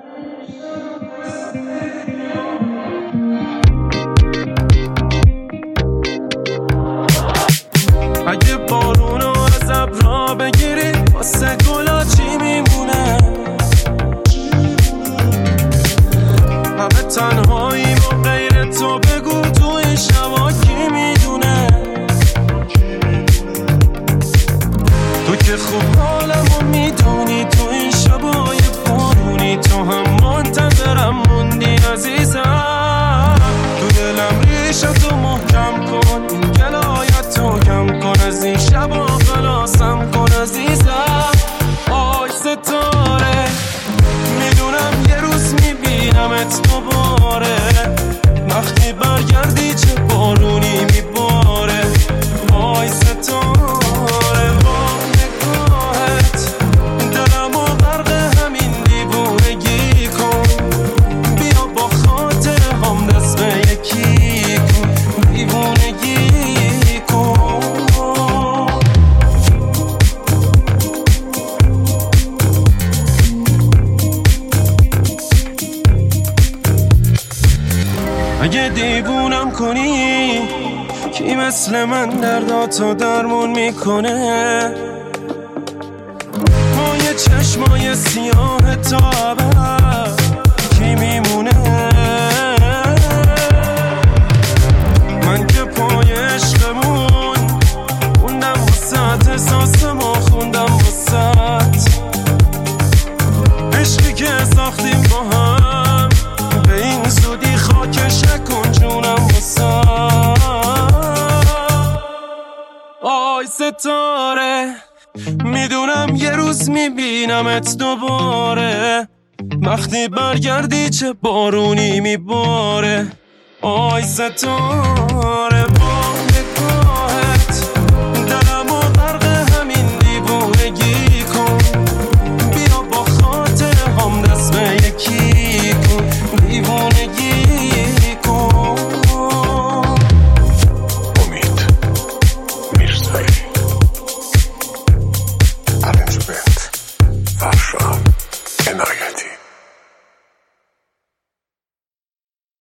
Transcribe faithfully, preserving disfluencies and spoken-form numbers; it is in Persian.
اگه بارونو از ابرا بگیری واسه گلا چی میمونه؟ همه تنهایی ما غیر تو، بگو تو این شبا کی میدونه؟ تو که خوب حالمو میدونی، تو این شبای بارونی تو هم منتظرم موندی عزیزم. تو دلم ریشتو محکم کن، این گلایتو کم کن، از این شبا خلاصم کن عزیزم. آی ستاره میدونم یه روز میبینمت دوباره، وقتی برگردی چه بارونی میباره. آی ستاره با نگاهت دلمو غرق همین دیوونگی کن، بیا با خاطر هم دست به یکی کن، دیوونگی کن. اگه دیوونم کنی کی مثل من درداتو درمون میکنه؟ ما یه چشمای سیاه تا ابد کی میمونه؟ من که پای عشقمون خوندم واسه احساسمو خوندم واسه عشقی که ساختیم با هم، به این زودی خاکش نکن جونم واسه. آی ستاره میدونم یه روز میبینمت دوباره، وقتی برگردی چه بارونی میباره. آی ستاره